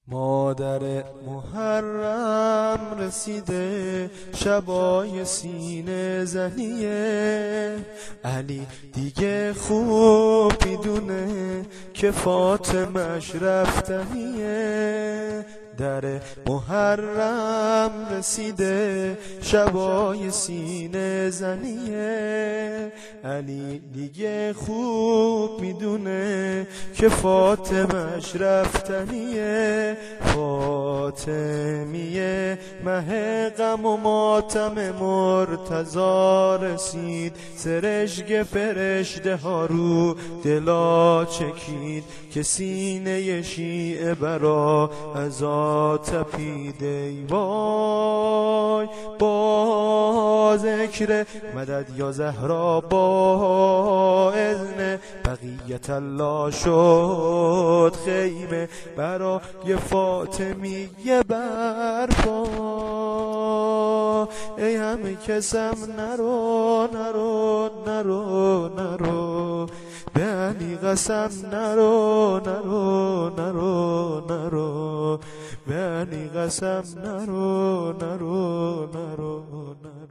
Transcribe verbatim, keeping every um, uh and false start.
مادر محرم رسیده شبای سینه زنیه، علی دیگه خوب میدونه که فاطمش رفتنیه. در محرم رسیده شبای سینه زنیه، علی دیگه خوب میدونه که فاطمش رفتنیه. فاطمیه مه غم و ماتم مرتضا رسید، سرشک فرشته ها رو دلا چکید که سینه شیعه برا عزا تپید. ای وای با ذکر مدد یا زهرا با اذن بقیت الله شد خیمه برای فاطمیه برپا. ای همه کسم نرو نرو نرو نرو، به علی قسم نرو نرو نرو نرو، به علی قسم نرو نرو نرو نرو.